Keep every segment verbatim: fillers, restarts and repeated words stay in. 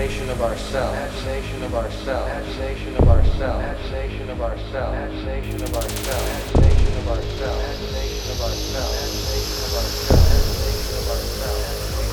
imagination of ourselves, imagination of ourselves, imagination of ourselves, imagination of ourselves, imagination of ourselves, imagination of ourselves, imagination of ourselves, imagination of ourselves, imagination of ourselves.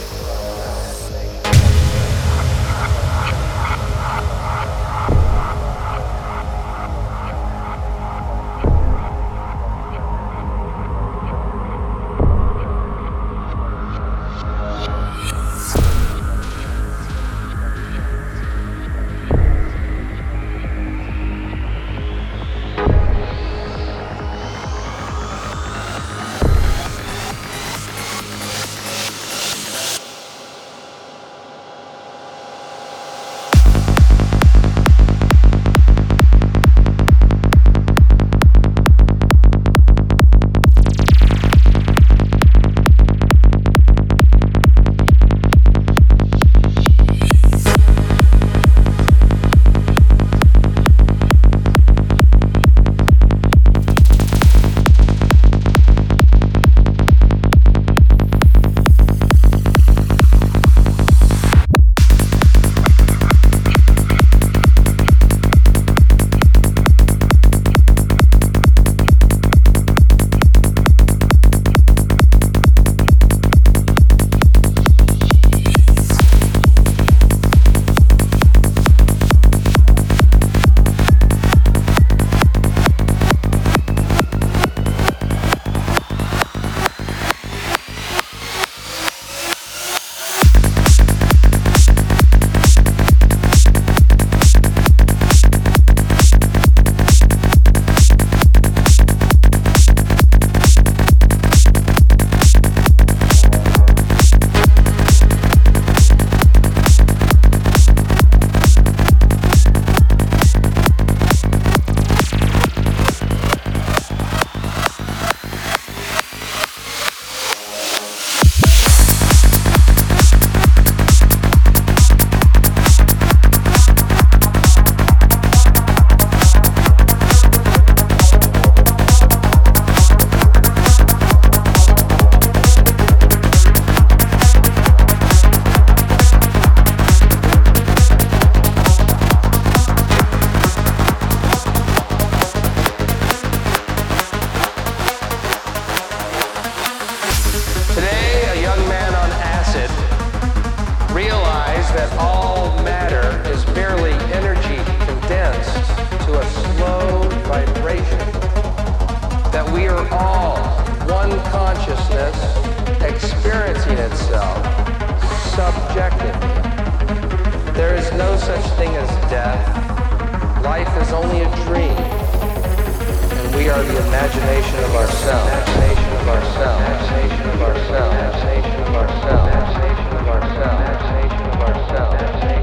That all matter is merely energy condensed to a slow vibration. That we are all one consciousness experiencing itself subjectively. There is no such thing as death. Life is only a dream. And we are the imagination of ourselves. Imagination of ourselves. Imagination of ourselves. Imagination of ourselves. Imagination of ourselves. Imagination of ourselves.